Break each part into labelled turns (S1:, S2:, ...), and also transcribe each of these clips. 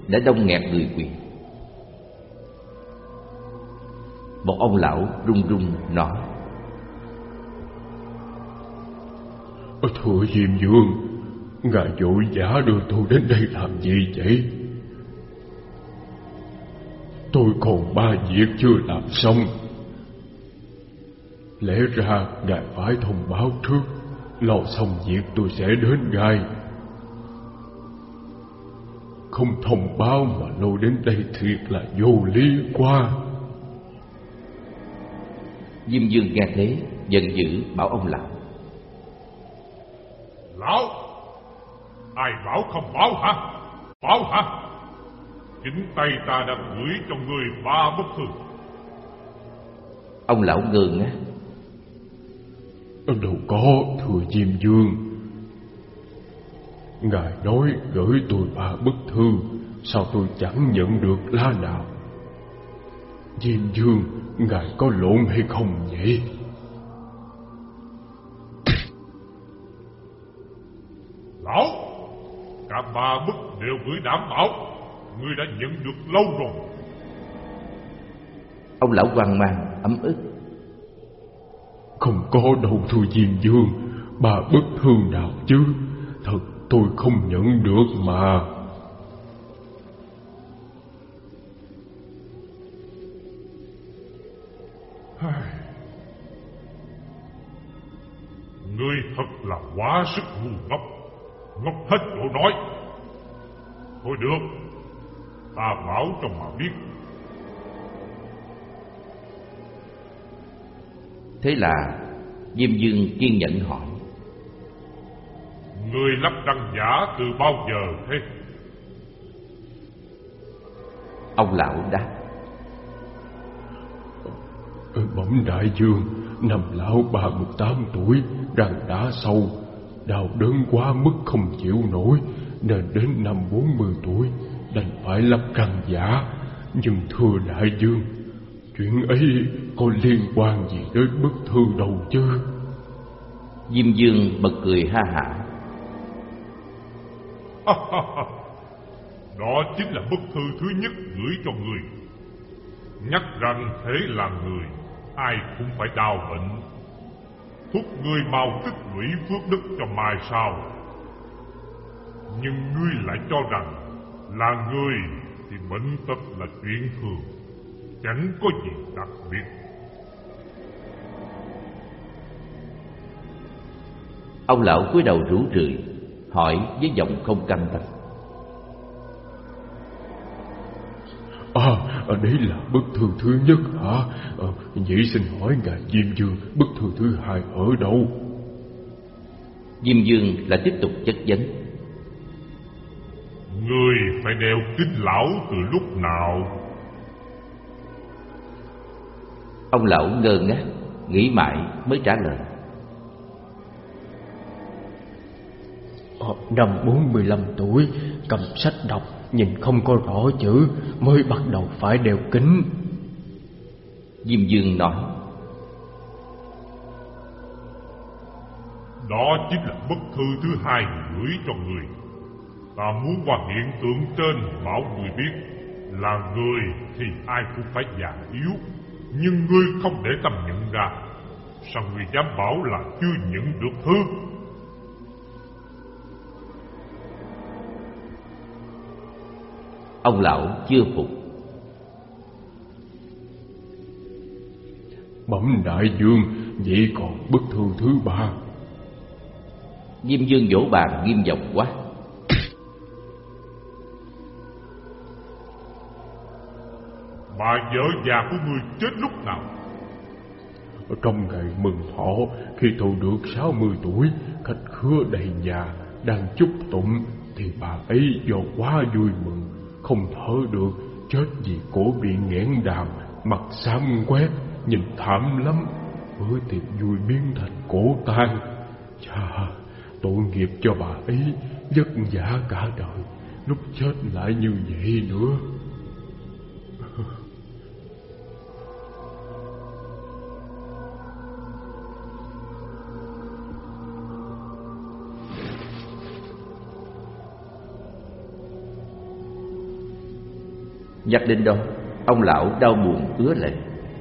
S1: đã đông nghẹt người quỳ. Một ông lão run run nói:
S2: Thưa Diêm Vương, ngài vội vã đưa tôi đến đây làm gì vậy? Tôi còn 3 việc chưa làm xong. Lẽ ra ngài phải thông báo trước, lo xong việc tôi sẽ đến ngay. Không thông báo mà lôi đến đây thiệt là vô lý quá.
S1: Diêm Vương nghe thế giận dữ bảo ông lão:
S3: Lão, ai bảo không báo hả? Báo hả? Chính tay ta đã gửi cho người 3 bức thư.
S1: Ông lão ngơ ngác:
S2: Đâu có, thưa Diêm Vương. Ngài nói gửi tôi 3 bức thư, sao tôi chẳng nhận được lá nào? Diêm Vương, ngài có lộn hay không vậy?
S3: Lão, cả 3 bức đều gửi đảm bảo ngươi đã nhận được lâu rồi.
S1: Ông lão hoang mang ấm ức:
S2: Không có đâu thưa Diêm Vương, 3 bức thư nào chứ? Thật tôi không nhận được mà.
S3: Ngươi thật là quá sức ngu ngốc, ngốc hết chỗ nói. Thôi được, ta bảo cho mà biết.
S1: Thế là Diêm Vương kiên nhẫn hỏi:
S3: Ngươi lắp răng giả từ bao giờ thế?
S1: Ông lão đáp:
S2: Bẩm đại vương, năm lão 38 tuổi, răng đã sâu, đau đớn quá mức không chịu nổi, nên đến năm 40 tuổi đành phải lắp răng giả. Nhưng thưa đại vương, chuyện ấy có liên quan gì đến bức thư đâu chứ?
S1: Diêm Vương bật cười ha hả:
S3: Đó chính là bức thư thứ nhất gửi cho người. Nhắc rằng thế là người, ai cũng phải đau bệnh. Thúc ngươi mau tích lũy phước đức cho mai sau. Nhưng ngươi lại cho rằng là người thì bệnh tật là chuyện thường, chẳng có gì đặc biệt.
S1: Ông lão cúi đầu rũ rượi hỏi với giọng không cam tâm:
S2: Đấy là bức thư thứ nhất hả? Vậy xin hỏi ngài Diêm Vương, bức thư thứ 2 ở đâu?
S1: Diêm Vương lại tiếp tục chất vấn:
S3: Ngươi phải đeo kính lão từ lúc nào?
S1: Ông lão ngơ ngác, nghĩ mãi mới trả lời:
S4: Năm 45 tuổi, cầm sách đọc, nhìn không có rõ chữ, mới bắt đầu phải đeo kính.
S1: Diêm Vương nói:
S3: Đó chính là bức thư thứ 2 gửi cho người. Ta muốn qua hiện tượng trên bảo người biết là người thì ai cũng phải già yếu, nhưng ngươi không để tâm nhận ra. Sao ngươi dám bảo là chưa nhận được thư?
S1: Ông lão chưa phục:
S2: Bẩm đại vương, vậy còn bức thư thứ 3?
S1: Diêm Vương vỗ bàn nghiêm giọng quát:
S3: Bà vợ già của ngươi chết lúc nào?
S2: Trong ngày mừng thọ, khi tôi được 60 tuổi, khách khứa đầy nhà, đang chúc tụng, thì bà ấy do quá vui mừng, không thở được, chết vì cổ bị nghẽn đàm, mặt xám quét, nhìn thảm lắm. Bữa tiệc vui biến thành cổ tang. Chà, tội nghiệp cho bà ấy, vất vả cả đời, lúc chết lại như vậy nữa.
S1: Nhắc đến đó, ông lão đau buồn ứa lệ.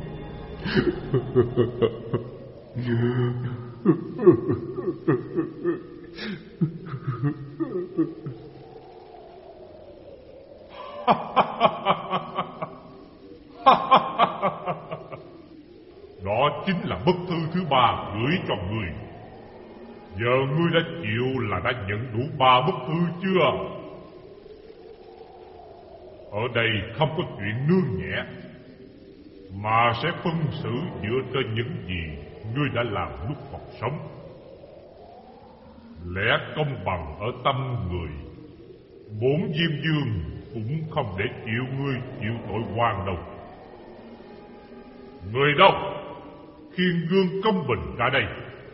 S3: Đó chính là bức thư thứ 3 gửi cho ngươi. Giờ ngươi đã chịu là đã nhận đủ 3 bức thư chưa? Ở đây không có chuyện nương nhẹ, mà sẽ phân xử dựa trên những gì ngươi đã làm lúc còn sống. Lẽ công bằng ở tâm người, bốn Diêm Vương cũng không để chịu ngươi chịu tội oan đâu. Người đâu? Khiên gương công bình ra đây.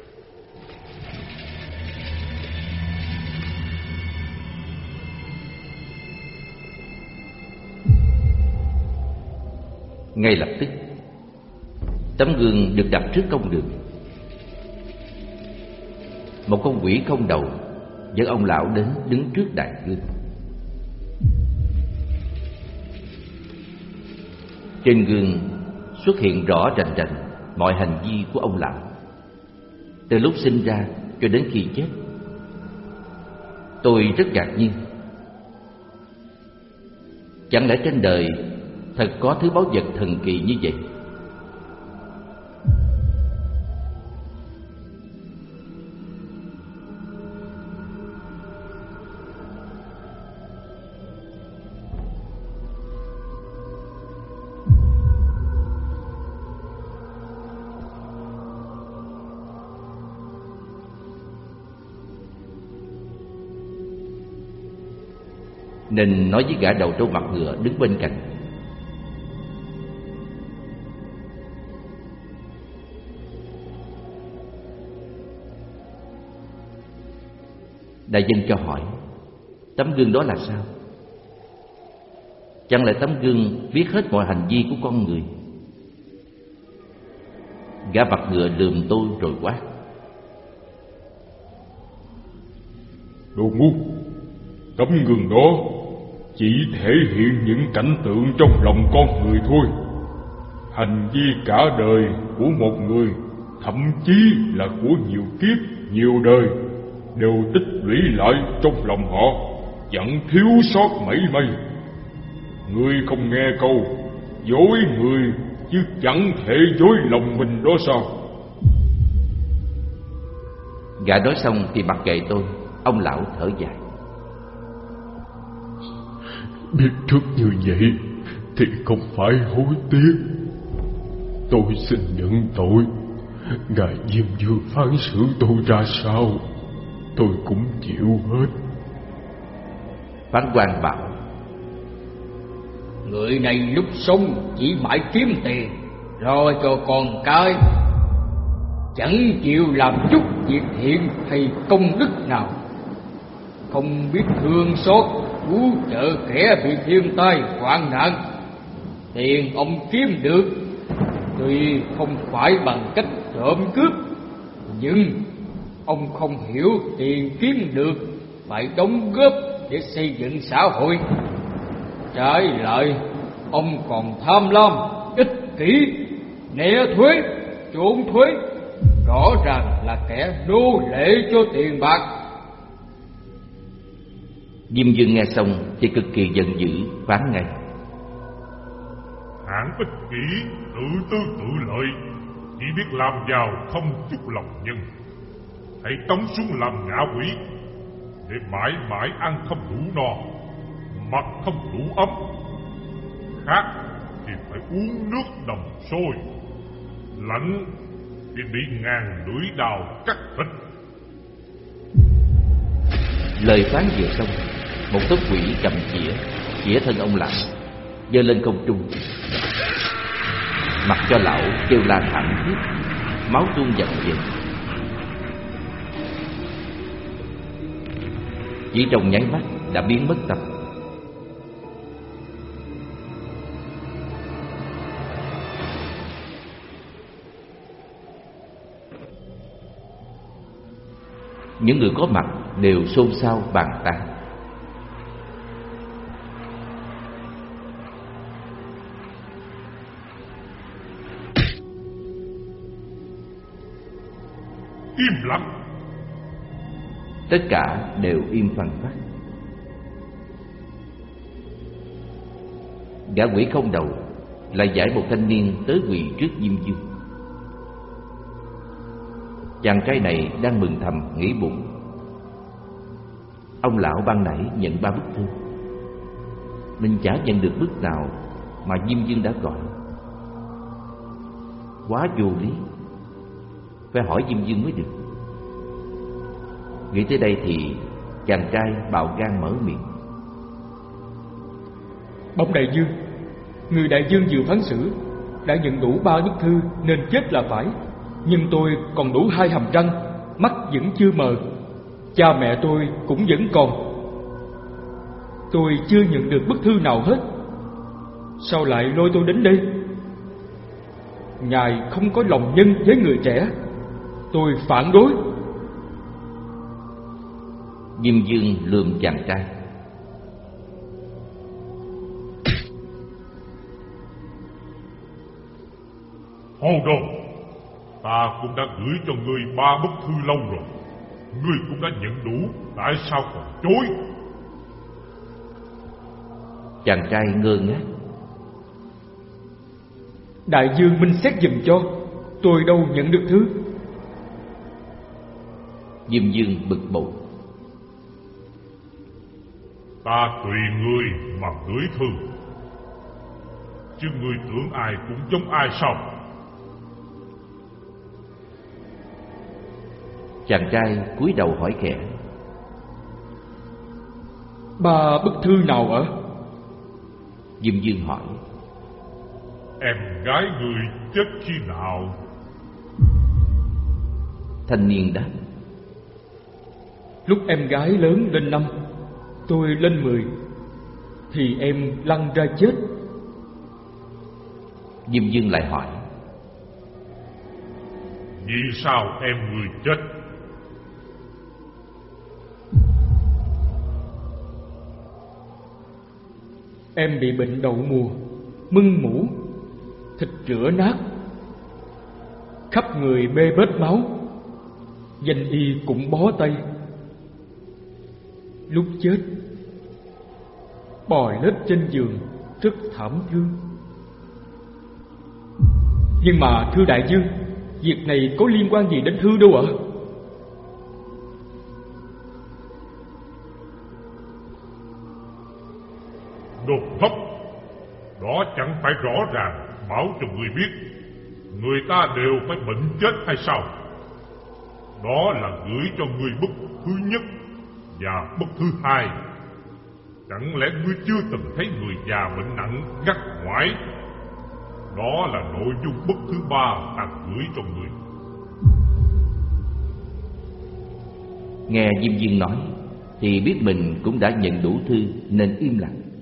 S1: Ngay lập tức, tấm gương được đặt trước công đường. Một con quỷ không đầu dẫn ông lão đến đứng trước đại gương. Trên gương xuất hiện rõ rành rành mọi hành vi của ông lão, từ lúc sinh ra cho đến khi chết. Tôi rất ngạc nhiên. Chẳng lẽ trên đời thật có thứ báu vật thần kỳ như vậy? Nên nói với gã đầu trâu mặt ngựa đứng bên cạnh: đại dân cho hỏi, tấm gương đó là sao? Chẳng lẽ tấm gương viết hết mọi hành vi của con người? Gã mặt ngựa lườm tôi rồi quát:
S2: đồ ngu! Tấm gương đó chỉ thể hiện những cảnh tượng trong lòng con người thôi. Hành vi cả đời của một người, thậm chí là của nhiều kiếp, nhiều đời, đều tích lũy lại trong lòng họ, chẳng thiếu sót mảy may. Ngươi không nghe câu dối người chứ chẳng thể dối lòng mình đó sao?
S1: Gã nói xong thì mặc kệ tôi. Ông lão thở dài:
S2: biết trước như vậy thì không phải hối tiếc. Tôi xin nhận tội. Ngài Diêm Vương phán xử tôi ra sao, tôi cũng chịu hết.
S1: Phán quan bảo:
S5: người này lúc sống chỉ mãi kiếm tiền rồi cho con cái, chẳng chịu làm chút việc thiện hay công đức nào, không biết thương xót cứu trợ kẻ bị thiên tai hoạn nạn. Tiền ông kiếm được tuy không phải bằng cách trộm cướp, nhưng ông không hiểu tiền kiếm được phải đóng góp để xây dựng xã hội. Trái lại, ông còn tham lam, ích kỷ, né thuế, trốn thuế, rõ ràng là kẻ nô lệ cho tiền bạc.
S1: Diêm Vương nghe xong thì cực kỳ giận dữ, phán ngay:
S3: hạng ích kỷ, tự tư tự lợi, chỉ biết làm giàu không chút lòng nhân. Hãy tống xuống làm ngạ quỷ, để mãi mãi ăn không đủ no, mặc không đủ ấm, khát thì phải uống nước đồng sôi, lạnh thì bị ngàn lưỡi đào cắt thịt.
S1: Lời phán vừa xong, một tóc quỷ cầm chĩa thân ông lão, giơ lên không trung, mặc cho lão kêu la thảm thiết, máu tuôn dòng về. Chỉ trong nháy mắt đã biến mất tâm. Những người có mặt đều xôn xao bàn tán.
S3: Im lặng.
S1: Tất cả đều im phăng phắc. Gã quỷ không đầu lại giải một thanh niên tới quỳ trước Diêm Dương. Chàng trai này đang mừng thầm nghĩ bụng: ông lão ban nãy nhận 3 bức thư, mình chả nhận được bức nào mà Diêm Dương đã gọi. Quá vô lý, phải hỏi Diêm Dương mới được. Nghĩ tới đây thì chàng trai bạo gan mở miệng:
S6: Bẩm đại dương, người đại dương vừa phán xử đã nhận đủ 3 bức thư nên chết là phải. Nhưng tôi còn đủ 2 hàm răng, mắt vẫn chưa mờ, cha mẹ tôi cũng vẫn còn. Tôi chưa nhận được bức thư nào hết, sao lại lôi tôi đến đây? Ngài không có lòng nhân với người trẻ, tôi phản đối.
S1: Diêm Dương lườm chàng trai:
S3: Hồ đồ, ta cũng đã gửi cho ngươi 3 bức thư lâu rồi. Ngươi cũng đã nhận đủ, tại sao còn chối?
S1: Chàng trai ngơ ngác:
S6: Đại dương minh xét giùm cho, tôi đâu nhận được thư.
S1: Diêm Dương bực bội:
S3: Ta tùy ngươi mà gửi thư, chứ ngươi tưởng ai cũng giống ai sao?
S1: Chàng trai cúi đầu hỏi khẽ:
S6: 3 bức thư nào ạ?
S1: Diêm Dương hỏi:
S3: Em gái ngươi chết khi nào?
S1: Thanh niên đáp:
S6: Lúc em gái lớn lên 5, tôi lên 10, thì em lăn ra chết.
S1: Diêm Dương lại hỏi:
S3: Vì sao em ngươi chết?
S6: Em bị bệnh đậu mùa, mưng mủ, thịt rữa nát, khắp người bê bết máu, danh y cũng bó tay. Lúc chết, bò lết trên giường rất thảm thương. Nhưng mà thưa đại dương, việc này có liên quan gì đến thư đâu ạ?
S3: Đồ ngốc, đó chẳng phải rõ ràng bảo cho người biết người ta đều phải bệnh chết hay sao? Đó là gửi cho người bức thứ nhất và bức thứ 2. Chẳng lẽ ngươi chưa từng thấy người già bệnh nặng ngắt ngoải? Đó là nội dung bức thứ 3 ta gửi cho ngươi.
S1: Nghe Diêm Dương nói thì biết mình cũng đã nhận đủ thư nên im lặng.